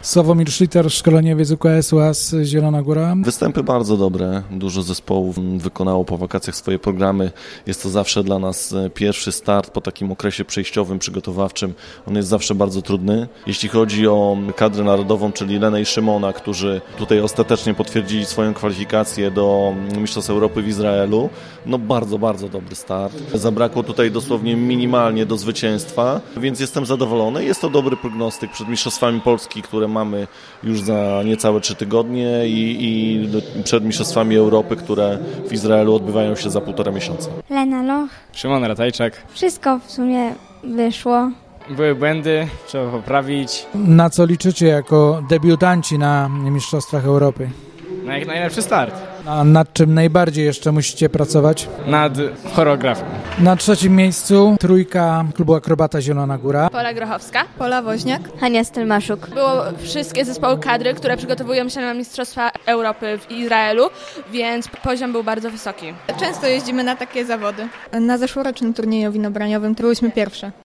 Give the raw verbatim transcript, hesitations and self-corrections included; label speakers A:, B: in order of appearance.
A: Sławomir Schlitter, szkoleniowiec U K S U A Z Zielona Góra.
B: Występy bardzo dobre, dużo zespołów wykonało po wakacjach swoje programy. Jest to zawsze dla nas pierwszy start po takim okresie przejściowym, przygotowawczym. On jest zawsze bardzo trudny. Jeśli chodzi o kadrę narodową, czyli Lenę i Szymona, którzy tutaj ostatecznie potwierdzili swoją kwalifikację do Mistrzostw Europy w Izraelu, no bardzo, bardzo dobry start. Zabrakło tutaj dosłownie minimalnie do zwycięstwa, więc jestem zadowolony. Jest to dobry prognostyk przed Mistrzostwami Polski, które mamy już za niecałe trzy tygodnie i, i przed Mistrzostwami Europy, które w Izraelu odbywają się za półtora miesiąca.
C: Lena Loch.
D: Szymon Ratajczak.
C: Wszystko w sumie wyszło.
D: Były błędy, trzeba poprawić.
A: Na co liczycie jako debiutanci na Mistrzostwach Europy?
D: Na jak najlepszy start.
A: A nad czym najbardziej jeszcze musicie pracować?
D: Nad choreografią.
A: Na trzecim miejscu trójka klubu Akrobata Zielona Góra.
E: Pola Grochowska.
F: Pola Woźniak.
C: Hania Stelmaszuk.
E: Było wszystkie zespoły kadry, które przygotowują się na Mistrzostwa Europy w Izraelu, więc poziom był bardzo wysoki.
F: Często jeździmy na takie zawody. Na zeszłorocznym turnieju winobraniowym to byłyśmy pierwsze.